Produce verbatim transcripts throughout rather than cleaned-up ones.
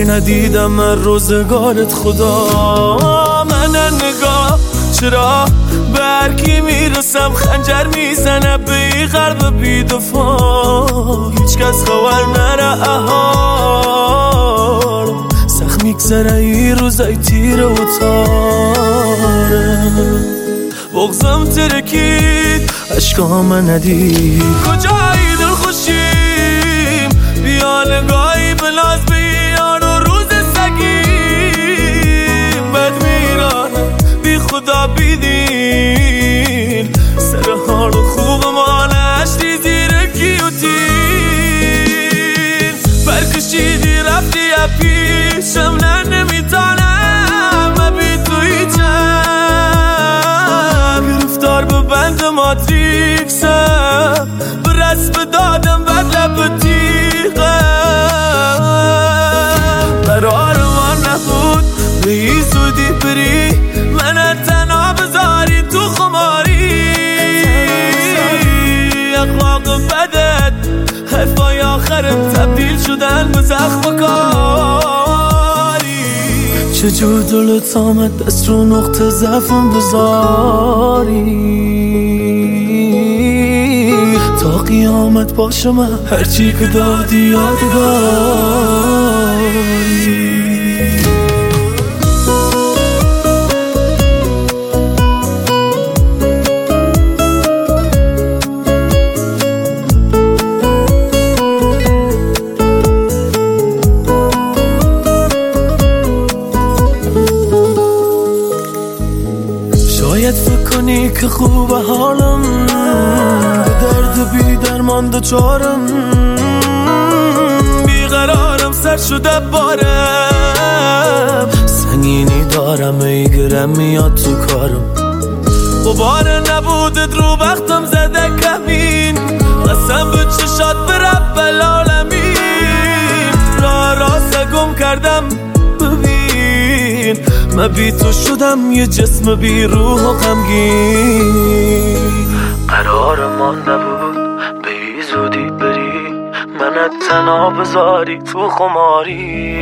ندیدم من روزگارت خدا. من نگاه چرا به هرکی میرسم خنجر میزنه به ای غرب بیدفاع. هیچ کس خبر نره احال سخت میگذره ای روزای تیره و تاره. بغزم ترکید عشقام ندید کجایی دل خوشیم بیا نگاهی بلاز به یار و روز سگیم. بد میرانم بی خدا بیدین سر حال خوب ما نشتی زیر گیوتین. برکشیدی رفتی یا پیشم نه نمیتانم من بی تو هیچم. گرفتار به بند ماتریکسم به رسم دادم بد لب تیغم. قرار ما نبود به ای زودی بری من تنها بذاری تو خماری. اخلاق بدت حرفای آخرت تبدیل شدن به زخم و کاری. چجور دلت آمد دست رو نقطه ضعفم بذاری. تا قیامت باشه من هرچی که دادی یادگاری. شاید فکر کنی که خوب حالم به درد بی درمان دوچارم. بیقرارم سر شده بارم سنگینی دارم ای گرم میاد تو کارم. غبار نبودت رو بختم زده کمین قسم به چشات به رب العالمین. راه راست گم کردم ببین من بی تو شدم یه جسم بی روح و غمگین. قرار ما نبود به ای زودی بری منت تنها بذاری تو خماری.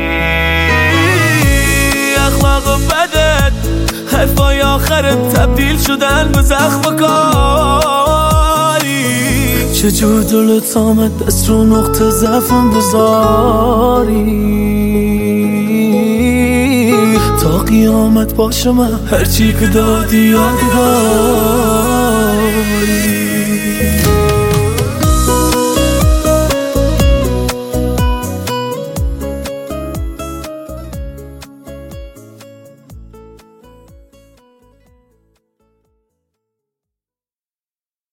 اخلاق بدت حرفای آخرت تبدیل شدن به زخم و کاری. چجور دلت آمد دست رو نقطه ضعفم بذاری. تا قیامت باشه من هرچی که دادی یادگاری.